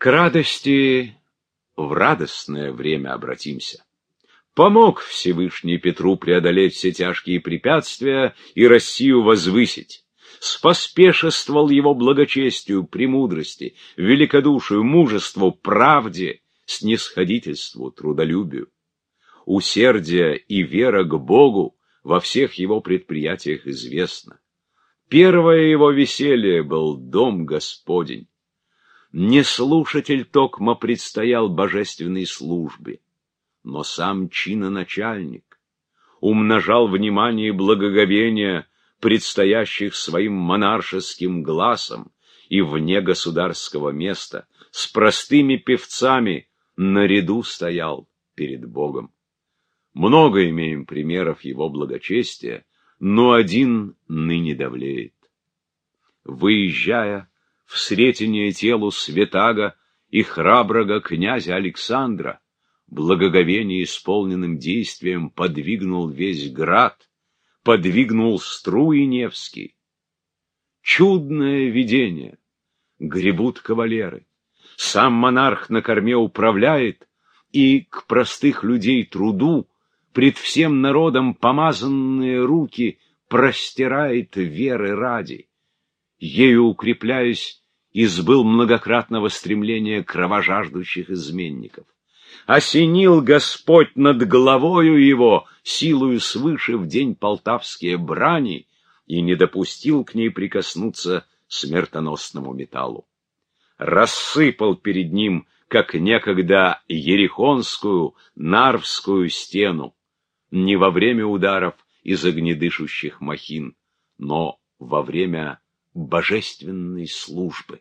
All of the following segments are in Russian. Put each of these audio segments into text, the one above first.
К радости в радостное время обратимся. Помог Всевышний Петру преодолеть все тяжкие препятствия и Россию возвысить. Споспешествовал его благочестию, премудрости, великодушию, мужеству, правде, снисходительству, трудолюбию. Усердие и вера к Богу во всех его предприятиях известно. Первое его веселье был дом Господень. Не слушатель токмо предстоял божественной службе, но сам чиноначальник умножал внимание и благоговение предстоящих своим монаршеским гласом и вне государского места с простыми певцами наряду стоял перед Богом. Много имеем примеров его благочестия, но один ныне давлеет. Выезжая в сретение телу святаго и храброго князя Александра, благоговение исполненным действием подвигнул весь град, подвигнул струи Невский. Чудное видение! Гребут кавалеры, сам монарх на корме управляет, и к простых людей труду пред всем народом помазанные руки простирает веры ради. Ею укрепляясь, избыл многократного стремления кровожаждущих изменников. Осенил Господь над головою его силою свыше в день полтавские брани и не допустил к ней прикоснуться смертоносному металлу. Рассыпал перед ним, как некогда ерихонскую, нарвскую стену, не во время ударов из огнедышущих махин, но во время божественной службы.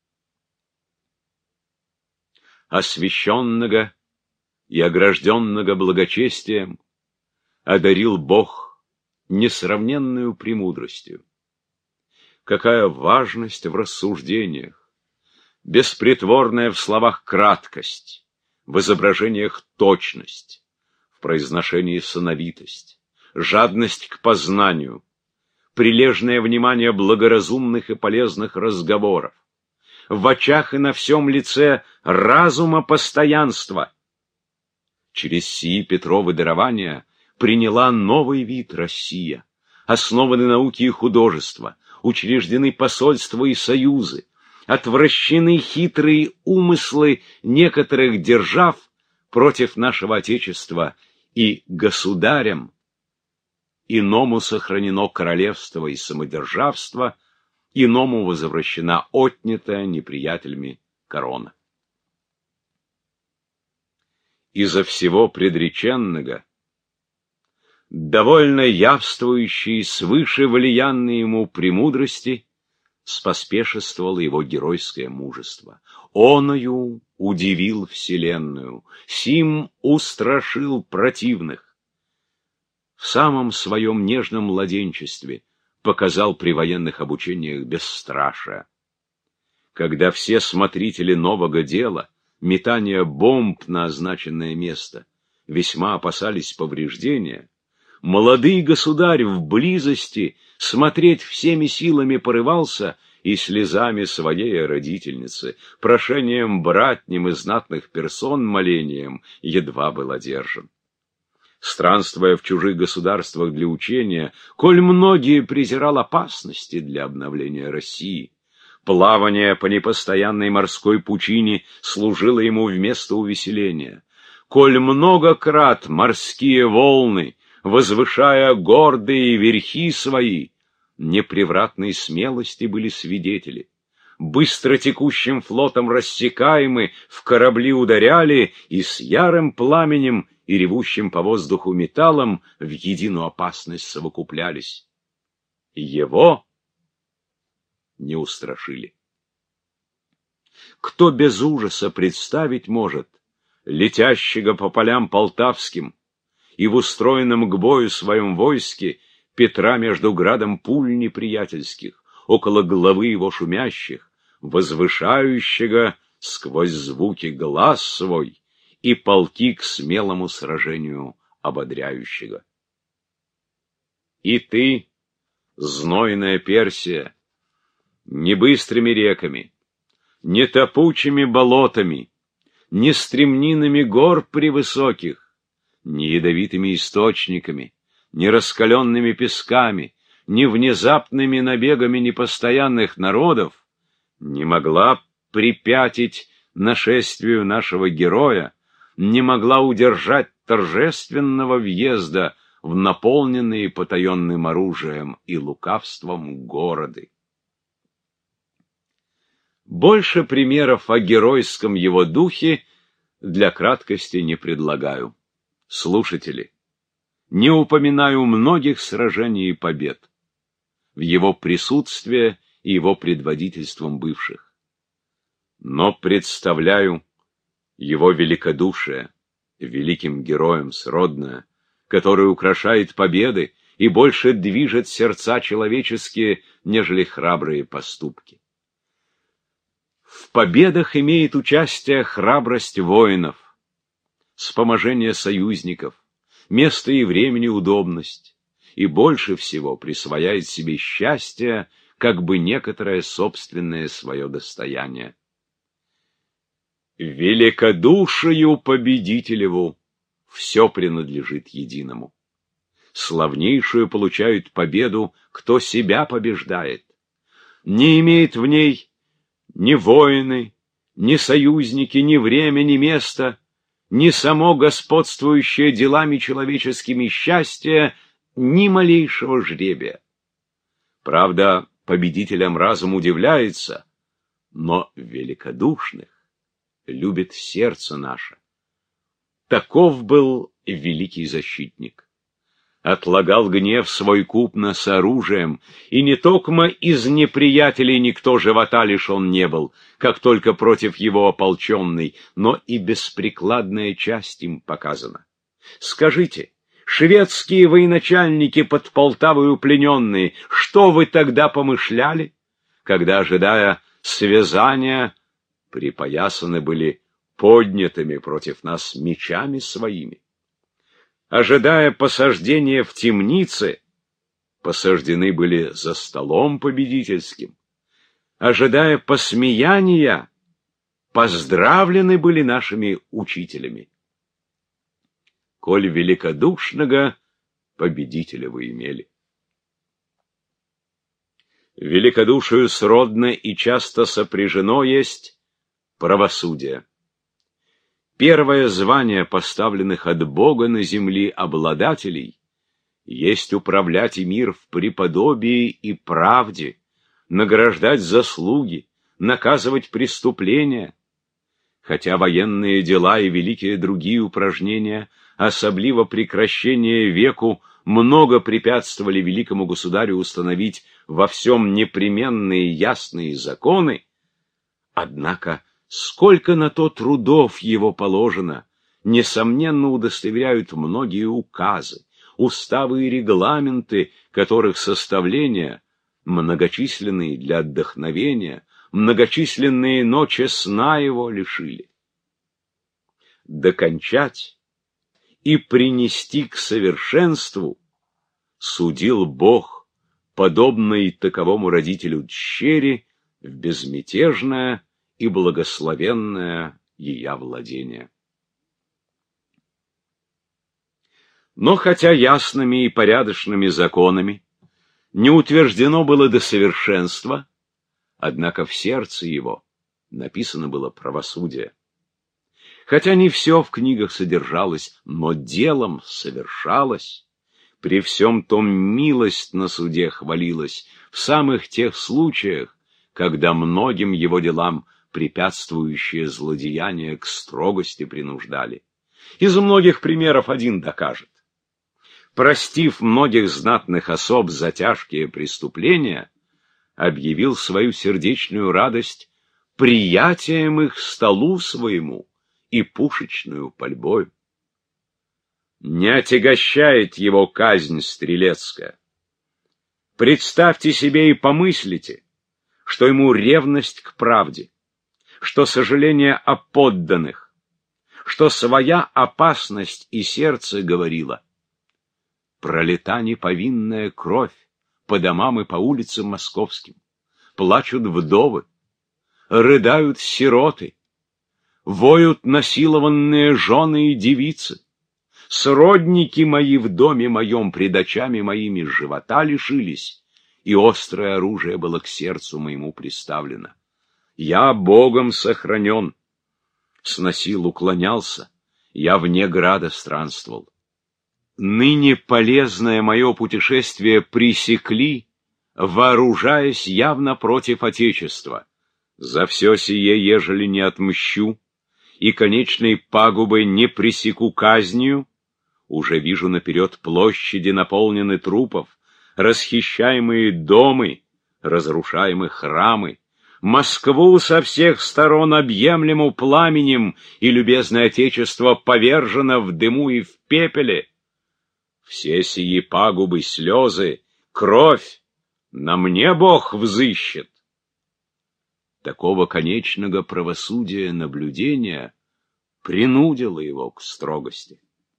Освященного и огражденного благочестием одарил Бог несравненную премудростью. Какая важность в рассуждениях, беспритворная в словах краткость, в изображениях точность, в произношении сановитость, жадность к познанию, прилежное внимание благоразумных и полезных разговоров, в очах и на всем лице разума постоянства. Через сии Петровы дарования приняла новый вид Россия, основаны науки и художества, учреждены посольства и союзы, отвращены хитрые умыслы некоторых держав против нашего Отечества, и государям иному сохранено королевство и самодержавство, иному возвращена отнятая неприятелями корона. Из-за всего предреченного, довольно явствующей свыше влиянной ему премудрости, споспешествовало его геройское мужество. Оною удивил вселенную, сим устрашил противных. В самом своем нежном младенчестве показал при военных обучениях бесстрашие. Когда все смотрители нового дела, метания бомб на означенное место, весьма опасались повреждения, молодый государь в близости смотреть всеми силами порывался и слезами своей родительницы, прошением братним и знатных персон молением едва был одержан. Странствуя в чужих государствах для учения, коль многие презирал опасности для обновления России, плавание по непостоянной морской пучине служило ему вместо увеселения. Коль много крат морские волны, возвышая гордые верхи свои, непревратной смелости были свидетели. Быстро текущим флотом рассекаемы в корабли ударяли и с ярым пламенем и ревущим по воздуху металлом в единую опасность совокуплялись. Его не устрашили. Кто без ужаса представить может летящего по полям полтавским и в устроенном к бою своем войске Петра между градом пуль неприятельских, около головы его шумящих, возвышающего сквозь звуки глаз свой и полки к смелому сражению ободряющего. И ты, знойная Персия, не быстрыми реками, ни топучими болотами, ни стремнинами гор превысоких, ни ядовитыми источниками, ни раскаленными песками, ни внезапными набегами непостоянных народов не могла препятить нашествию нашего героя, не могла удержать торжественного въезда в наполненные потаенным оружием и лукавством городы. Больше примеров о геройском его духе для краткости не предлагаю. Слушатели, не упоминаю многих сражений и побед, в его присутствии и его предводительством бывших. Но представляю его великодушие, великим героем сродное, который украшает победы и больше движет сердца человеческие, нежели храбрые поступки. В победах имеет участие храбрость воинов, вспоможение союзников, место и времени удобность, и больше всего присвояет себе счастье, как бы некоторое собственное свое достояние. Великодушию победителеву все принадлежит единому. Славнейшую получают победу, кто себя побеждает. Не имеет в ней ни воины, ни союзники, ни время, ни место, ни само господствующее делами человеческими счастье, ни малейшего жребия. Правда, победителям разум удивляется, но великодушных любит сердце наше. Таков был великий защитник. Отлагал гнев свой купно с оружием, и не токмо из неприятелей никто живота лишен не был, как только против его ополченный, но и беспрекладная часть им показана. Скажите, шведские военачальники под Полтавою плененные, что вы тогда помышляли, когда, ожидая связания, припоясаны были поднятыми против нас мечами своими? Ожидая посаждения в темнице, посаждены были за столом победительским. Ожидая посмеяния, поздравлены были нашими учителями. Коль великодушного победителя вы имели. Великодушию сродно и часто сопряжено есть правосудие. Первое звание поставленных от Бога на земли обладателей есть управлять и мир в преподобии и правде, награждать заслуги, наказывать преступления. Хотя военные дела и великие другие упражнения, особливо прекращение веку, много препятствовали великому государю установить во всем непременные ясные законы, однако сколько на то трудов его положено, несомненно удостоверяют многие указы, уставы и регламенты, которых составления, многочисленные для отдохновения, многочисленные ночи сна его лишили. Докончать и принести к совершенству судил Бог, подобно и таковому родителю дщери, в безмятежное и благословенное ея владение. Но хотя ясными и порядочными законами не утверждено было до совершенства, однако в сердце его написано было правосудие. Хотя не все в книгах содержалось, но делом совершалось, при всем том милость на суде хвалилась в самых тех случаях, когда многим его делам препятствующие злодеяния к строгости принуждали. Из многих примеров один докажет. Простив многих знатных особ за тяжкие преступления, объявил свою сердечную радость приятием их столу своему и пушечную пальбою. Не отягощает его казнь стрелецкая. Представьте себе и помыслите, что ему ревность к правде, что сожаление о подданных, что своя опасность и сердце говорила. Пролита неповинная кровь по домам и по улицам московским, плачут вдовы, рыдают сироты, воют насилованные жены и девицы. Сродники мои в доме моем пред очами моими живота лишились, и острое оружие было к сердцу моему приставлено. Я Богом сохранен, сносил, уклонялся, я вне града странствовал. Ныне полезное мое путешествие пресекли, вооружаясь явно против Отечества. За все сие, ежели не отмщу, и конечной пагубы не пресеку казнью, уже вижу наперед площади, наполнены трупов, расхищаемые домы, разрушаемые храмы, Москву со всех сторон объемлему пламенем, и любезное Отечество повержено в дыму и в пепеле. Все сии пагубы, слезы, кровь на мне Бог взыщет. Такого конечного правосудия наблюдения принудило его к строгости.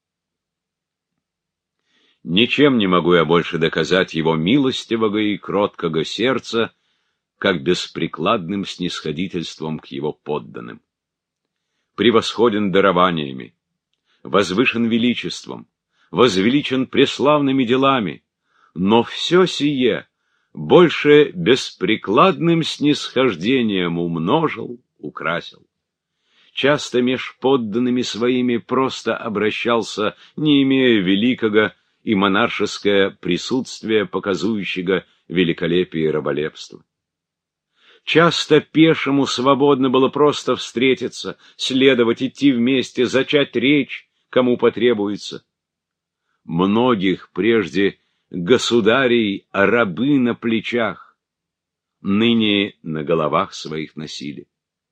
Ничем не могу я больше доказать его милостивого и кроткого сердца, как беспрекладным снисходительством к его подданным. Превосходен дарованиями, возвышен величеством, возвеличен преславными делами, но все сие больше беспрекладным снисхождением умножил, украсил. Часто меж подданными своими просто обращался, не имея великого и монаршеское присутствие, показующего великолепие и раболепство. Часто пешему свободно было просто встретиться, следовать, идти вместе, зачать речь, кому потребуется. Многих прежде государей рабы на плечах, ныне на головах своих носили.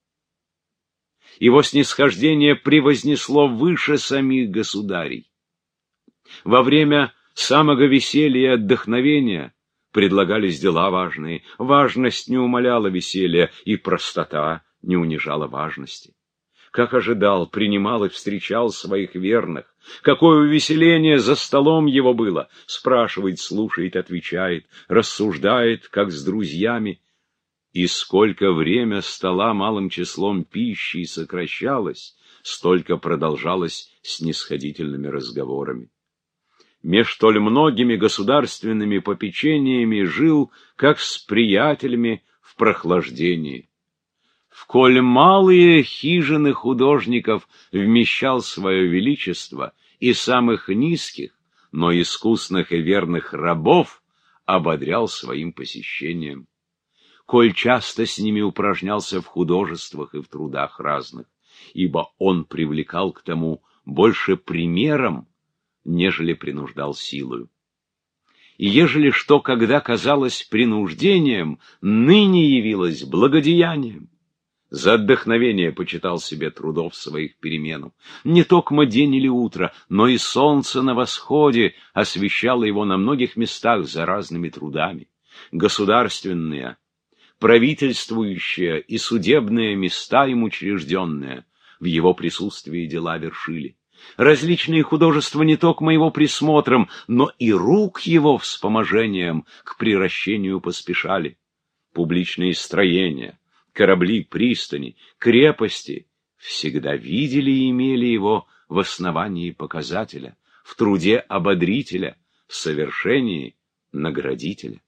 Его снисхождение превознесло выше самих государей. Во время самого веселья и отдохновения предлагались дела важные, важность не умаляла веселья, и простота не унижала важности. Как ожидал, принимал и встречал своих верных. Какое увеселение за столом его было! Спрашивает, слушает, отвечает, рассуждает, как с друзьями. И сколько время стола малым числом пищи сокращалось, столько продолжалось снисходительными разговорами. Меж столь многими государственными попечениями жил, как с приятелями в прохлаждении. Вколь малые хижины художников вмещал свое величество, и самых низких, но искусных и верных рабов ободрял своим посещением. Коль часто с ними упражнялся в художествах и в трудах разных, ибо он привлекал к тому больше примером, нежели принуждал силою. И ежели что когда казалось принуждением, ныне явилось благодеянием. За отдохновение почитал себе трудов своих перемену. Не токмо день или утро, но и солнце на восходе освещало его на многих местах за разными трудами. Государственные, правительствующие и судебные места им учрежденные в его присутствии дела вершили. Различные художества не только его присмотром, но и рук его вспоможением к приращению поспешали. Публичные строения, корабли, пристани, крепости всегда видели и имели его в основании показателя, в труде ободрителя, в совершении наградителя.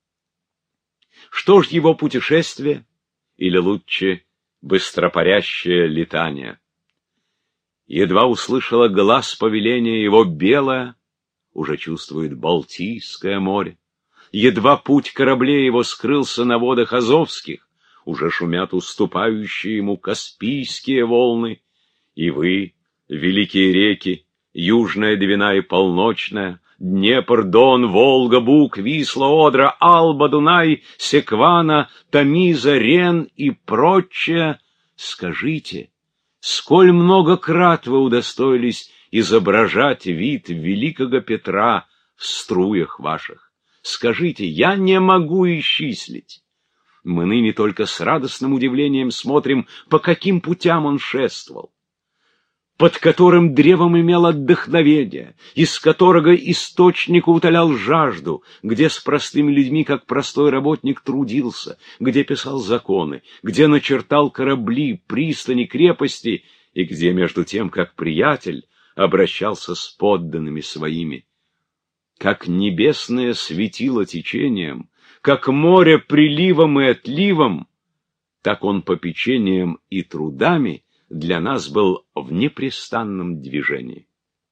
Что ж его путешествие, или лучше быстропарящее летание? Едва услышала глас повеления его белое, уже чувствует Балтийское море. Едва путь кораблей его скрылся на водах Азовских, уже шумят уступающие ему Каспийские волны. И вы, великие реки, Южная Двина и Полночная, Днепр, Дон, Волга, Буг, Висла, Одра, Алба, Дунай, Секвана, Тамиза, Рен и прочее, скажите, сколь много крат вы удостоились изображать вид великого Петра в струях ваших? Скажите, я не могу исчислить. Мы ныне только с радостным удивлением смотрим, по каким путям он шествовал. под которым древом имел отдохновение, из которого источник утолял жажду, где с простыми людьми, как простой работник, трудился, где писал законы, где начертал корабли, пристани, крепости, и где, между тем, как приятель, обращался с подданными своими. Как небесное светило течением, как море приливом и отливом, так он попечением и трудами для нас был в непрестанном движении.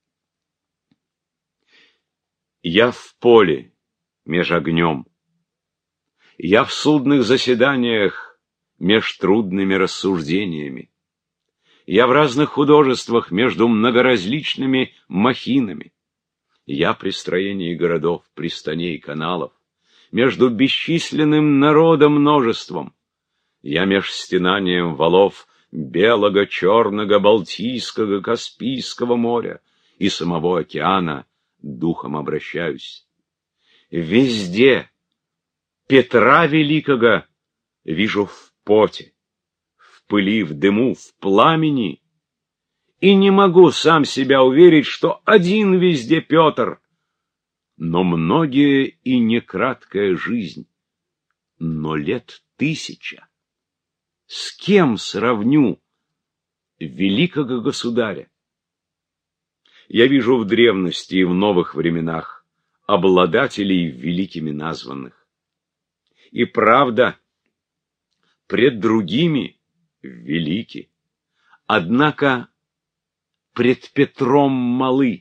Я в поле меж огнем, я в судных заседаниях меж трудными рассуждениями, я в разных художествах между многоразличными махинами, я при строении городов, пристаней, каналов, между бесчисленным народом множеством, я меж стенанием валов Белого, Черного, Балтийского, Каспийского моря и самого океана духом обращаюсь. Везде Петра Великого вижу в поте, в пыли, в дыму, в пламени, и не могу сам себя уверить, что один везде Петр, но многие и не краткая жизнь, но лет 1000. С кем сравню великого государя? Я вижу в древности и в новых временах обладателей великими названных. И правда, пред другими велики, однако пред Петром малы.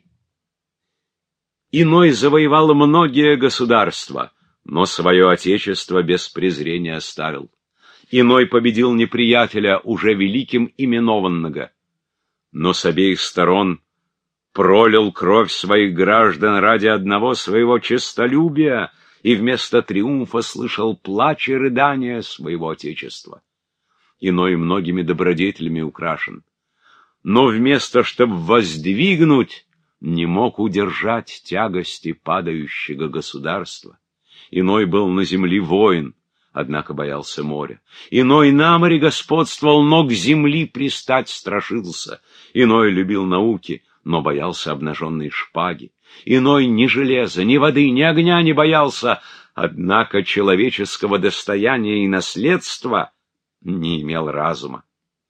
Иной завоевал многие государства, но свое отечество без презрения оставил. Иной победил неприятеля, уже великим именованного, но с обеих сторон пролил кровь своих граждан ради одного своего честолюбия и вместо триумфа слышал плач и рыдания своего отечества. Иной многими добродетелями украшен, но вместо чтоб воздвигнуть, не мог удержать тягости падающего государства. Иной был на земле воин, однако боялся моря. Иной на море господствовал, но к земли пристать страшился. Иной любил науки, но боялся обнаженной шпаги. Иной ни железа, ни воды, ни огня не боялся, однако человеческого достояния и наследства не имел разума.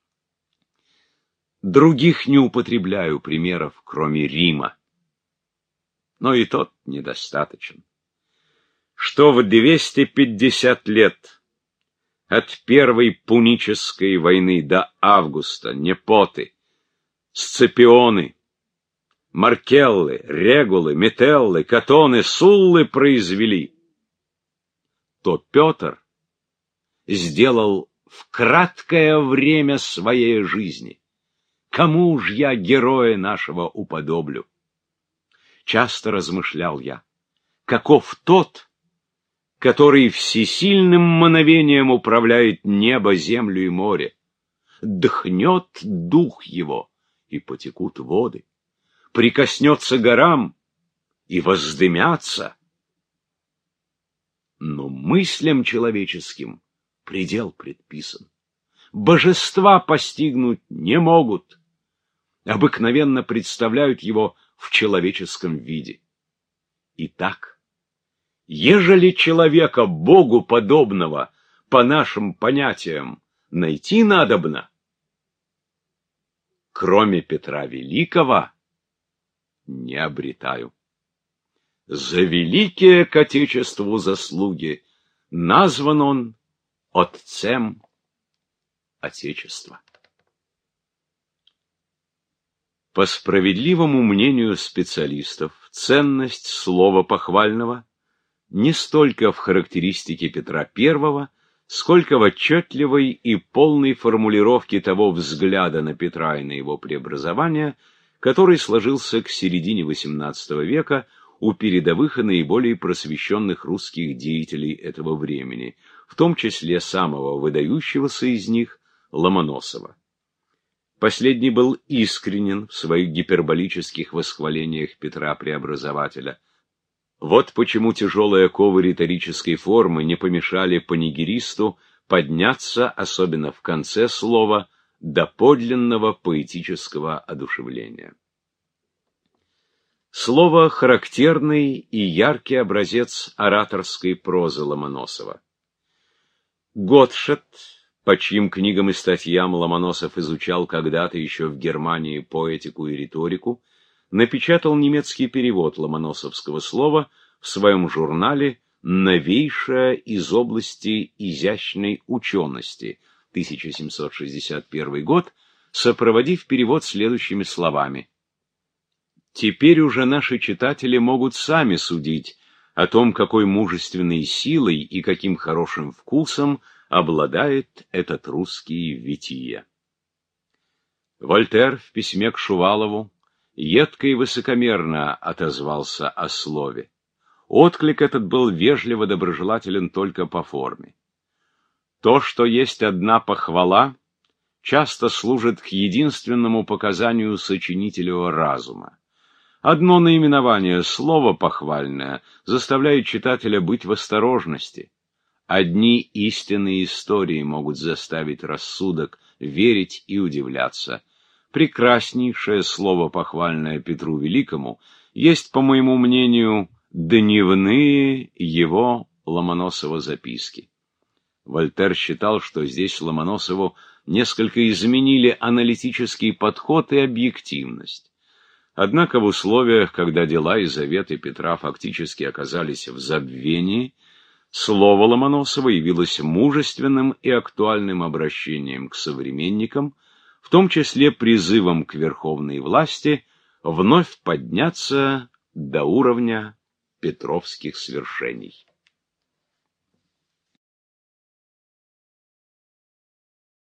Других не употребляю примеров, кроме Рима, но и тот недостаточен. Что в 250 лет от Первой Пунической войны до Августа Непоты, Сципионы, Маркеллы, Регулы, Метеллы, Катоны, Суллы произвели, то Петр сделал в краткое время своей жизни. Кому ж я героя нашего уподоблю? Часто размышлял я, каков тот, который всесильным мановением управляет небо, землю и море. Дыхнет дух его, и потекут воды, прикоснется горам, и воздымятся. Но мыслям человеческим предел предписан. Божества постигнуть не могут, обыкновенно представляют его в человеческом виде. Итак, ежели человека Богу подобного, по нашим понятиям, найти надобно, кроме Петра Великого, не обретаю. За великие к Отечеству заслуги назван он Отцем Отечества. По справедливому мнению специалистов, ценность слова похвального не столько в характеристике Петра I, сколько в отчетливой и полной формулировке того взгляда на Петра и на его преобразование, который сложился к середине XVIII века у передовых и наиболее просвещенных русских деятелей этого времени, в том числе самого выдающегося из них Ломоносова. Последний был искренен в своих гиперболических восхвалениях Петра Преобразователя. Вот почему тяжелые оковы риторической формы не помешали панигеристу подняться, особенно в конце слова, до подлинного поэтического одушевления. Слово — характерный и яркий образец ораторской прозы Ломоносова. Готшед, по чьим книгам и статьям Ломоносов изучал когда-то еще в Германии поэтику и риторику, напечатал немецкий перевод ломоносовского слова в своем журнале «Новейшее из области изящной учености», 1761 год, сопроводив перевод следующими словами: «Теперь уже наши читатели могут сами судить о том, какой мужественной силой и каким хорошим вкусом обладает этот русский Вития». Вольтер в письме к Шувалову едко и высокомерно отозвался о слове. Отклик этот был вежливо доброжелателен только по форме. То, что есть одна похвала, часто служит к единственному показанию сочинителевого разума. Одно наименование слова похвальное заставляет читателя быть в осторожности. Одни истинные истории могут заставить рассудок верить и удивляться. Прекраснейшее слово, похвальное Петру Великому, есть, по моему мнению, дневные его Ломоносова записки. Вольтер считал, что здесь Ломоносову несколько изменили аналитический подход и объективность. Однако в условиях, когда дела и заветы Петра фактически оказались в забвении, слово Ломоносова явилось мужественным и актуальным обращением к современникам, в том числе призывом к верховной власти вновь подняться до уровня петровских свершений.